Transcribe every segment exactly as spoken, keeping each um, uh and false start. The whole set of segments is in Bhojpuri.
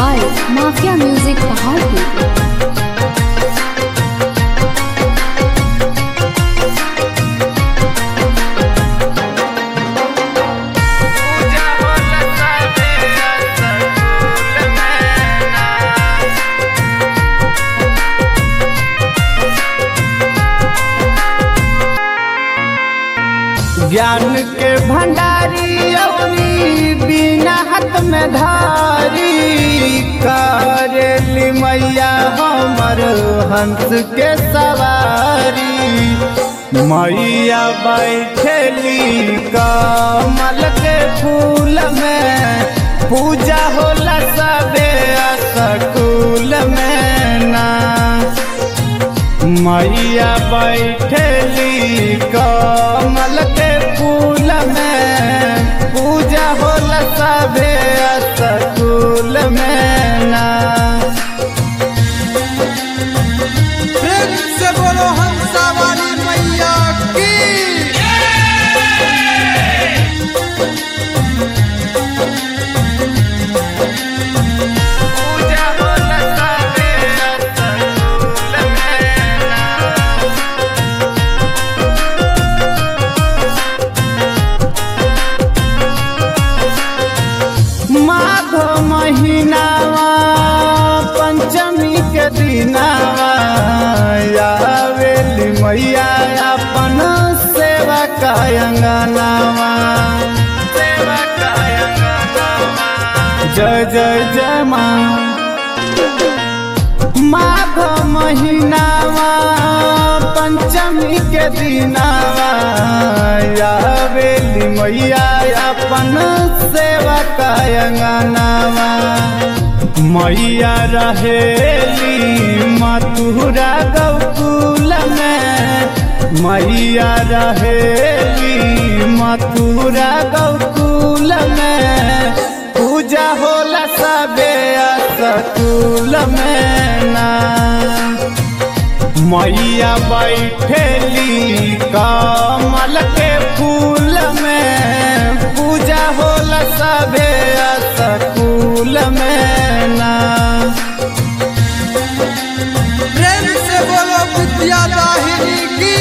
by Mafia Music Pahadpur. ज्ञान के भंडारी अवनी बिना हाथ में धारी करेली मैया हमर हंस के सवारी। मैया बैठेली कमल के फूल में पूजा होला सबे स्कूल में ना। मैया बैठेली कमल के फूल में पूजा होला सबे स्कूल में ना। फिर से बोलो हंसा वाली मैया की। पूजा होला सबे स्कूल में ना। माघ महीनावा पंचमी के दिनावा आवेली मैया अपन सेवा का अंगनावा। सेवा का अंगनावा जय जय जय माँ। माघ महीनावा पंचमी के दिनावा आवेली मैया अपन सेवा का अंगनावा। मैया रहेली मथुरा गोकुल में मैया रहेली मथुरा गोकुल में पूजा होला सबे स्कूल में ना। मैया बैठेली कमल के फूल में पूजा होला सबे स्कूल में ना। प्रेम से बोलो विद्या दाहिनी की।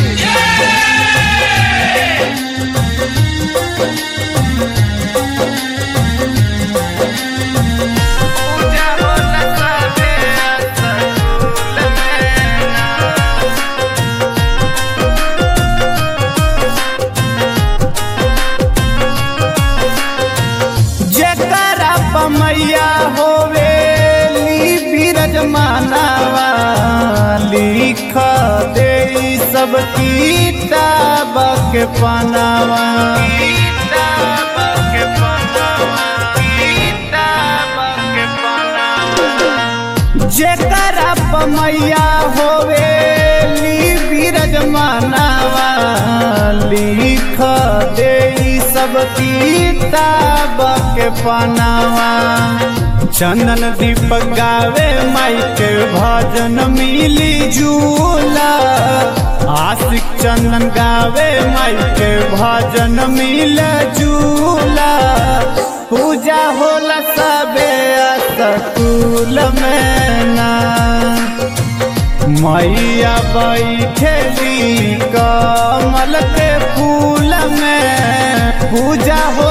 पूजा होला सबे स्कूल में ना। जेकरा पमैया होवेली बीरज मानवा लिख दे सब किताब के पनावा। किताब के पनावा किताब के पनावा। जेकरा पमैया होवेली बीरज मानवा लिख दे सब किताब के पनावा। चंदन दीपक गावे माई के भजन मिली झूला। आशिक चंदन गावे माई के भजन मिले झूला। पूजा होला सबे स्कूल में ना। मैया बैठेली कमल के फूल में पूजा हो